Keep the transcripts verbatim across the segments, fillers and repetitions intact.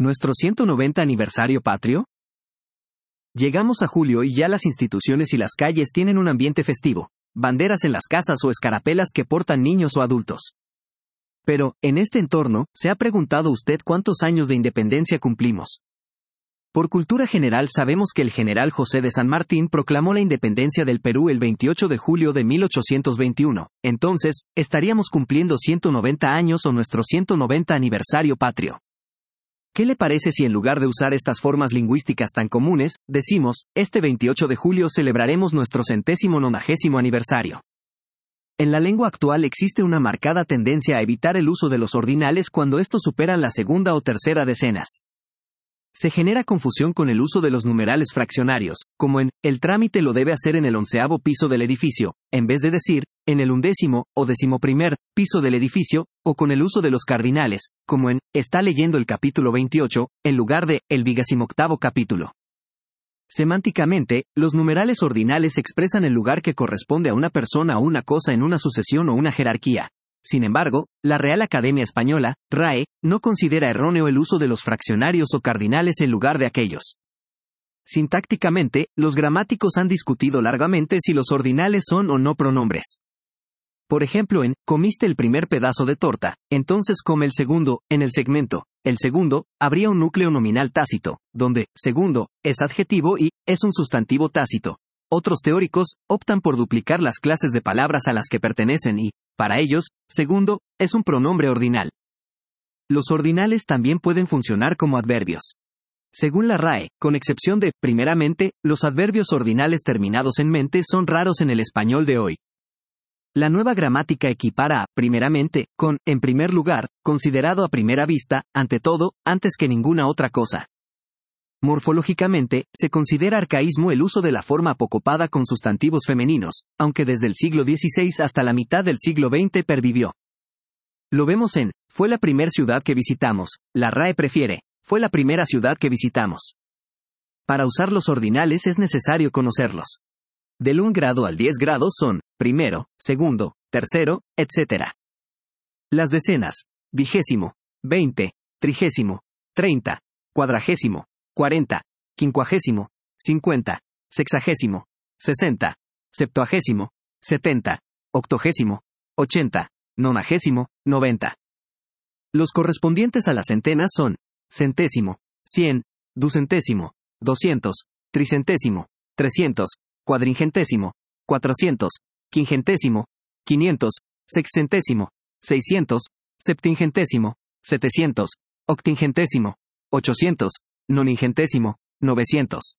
¿Nuestro ciento noventa aniversario patrio? Llegamos a julio y ya las instituciones y las calles tienen un ambiente festivo, banderas en las casas o escarapelas que portan niños o adultos. Pero, en este entorno, ¿se ha preguntado usted cuántos años de independencia cumplimos? Por cultura general sabemos que el general José de San Martín proclamó la independencia del Perú el veintiocho de julio de mil ochocientos veintiuno, entonces, estaríamos cumpliendo ciento noventa años o nuestro ciento noventa aniversario patrio. ¿Qué le parece si en lugar de usar estas formas lingüísticas tan comunes, decimos, este veintiocho de julio celebraremos nuestro centésimo nonagésimo aniversario? En la lengua actual existe una marcada tendencia a evitar el uso de los ordinales cuando estos superan la segunda o tercera decenas. Se genera confusión con el uso de los numerales fraccionarios, como en, el trámite lo debe hacer en el onceavo piso del edificio, en vez de decir, en el undécimo, o decimoprimer, piso del edificio, o con el uso de los cardinales, como en, está leyendo el capítulo veintiocho, en lugar de, el vigasimoctavo capítulo. Semánticamente, los numerales ordinales expresan el lugar que corresponde a una persona o una cosa en una sucesión o una jerarquía. Sin embargo, la Real Academia Española, R A E, no considera erróneo el uso de los fraccionarios o cardinales en lugar de aquellos. Sintácticamente, los gramáticos han discutido largamente si los ordinales son o no pronombres. Por ejemplo en, comiste el primer pedazo de torta, entonces come el segundo, en el segmento, el segundo, habría un núcleo nominal tácito, donde, segundo, es adjetivo y, es un sustantivo tácito. Otros teóricos, optan por duplicar las clases de palabras a las que pertenecen y, para ellos, segundo, es un pronombre ordinal. Los ordinales también pueden funcionar como adverbios. Según la R A E, con excepción de, primeramente, los adverbios ordinales terminados en mente son raros en el español de hoy. La nueva gramática equipara a, primeramente, con, en primer lugar, considerado a primera vista, ante todo, antes que ninguna otra cosa. Morfológicamente, se considera arcaísmo el uso de la forma apocopada con sustantivos femeninos, aunque desde el siglo dieciséis hasta la mitad del siglo veinte pervivió. Lo vemos en, fue la primer ciudad que visitamos, la R A E prefiere, fue la primera ciudad que visitamos. Para usar los ordinales es necesario conocerlos. Del un grado al diez grados son, primero, segundo, tercero, etcétera. Las decenas, vigésimo, veinte, trigésimo, treinta, cuadragésimo, cuarenta, quincuagésimo, cincuenta, sexagésimo, sesenta, septuagésimo, setenta, octogésimo, ochenta, nonagésimo, noventa. Los correspondientes a las centenas son, centésimo, cien, ducentésimo, doscientos, tricentésimo, trescientos, cuadringentésimo, cuatrocientos, quingentésimo, quinientos, sexcentésimo, seiscientos, septingentésimo, setecientos, octingentésimo, ochocientos, noningentésimo, novecientos.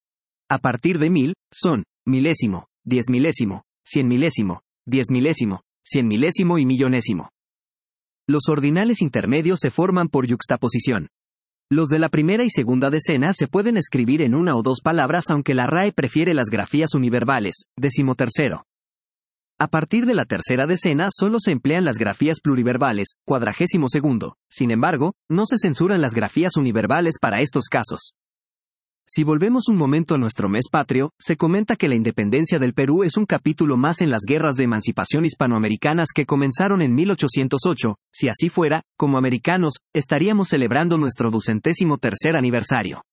A partir de mil, son, milésimo, diez milésimo, cien milésimo, diez milésimo, cien milésimo y millonésimo. Los ordinales intermedios se forman por yuxtaposición. Los de la primera y segunda decena se pueden escribir en una o dos palabras aunque la R A E prefiere las grafías univerbales, decimotercero. A partir de la tercera decena solo se emplean las grafías pluriverbales, cuadragésimo segundo, sin embargo, no se censuran las grafías univerbales para estos casos. Si volvemos un momento a nuestro mes patrio, se comenta que la independencia del Perú es un capítulo más en las guerras de emancipación hispanoamericanas que comenzaron en mil ochocientos ocho, si así fuera, como americanos, estaríamos celebrando nuestro ducentésimo tercer aniversario.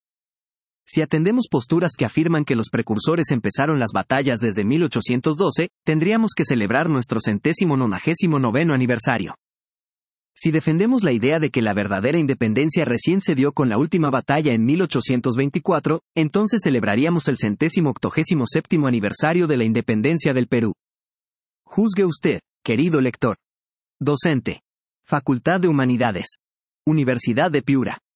Si atendemos posturas que afirman que los precursores empezaron las batallas desde mil ochocientos doce, tendríamos que celebrar nuestro centésimo nonagésimo noveno aniversario. Si defendemos la idea de que la verdadera independencia recién se dio con la última batalla en mil ochocientos veinticuatro, entonces celebraríamos el centésimo octogésimo séptimo aniversario de la independencia del Perú. Juzgue usted, querido lector. Docente. Facultad de Humanidades. Universidad de Piura.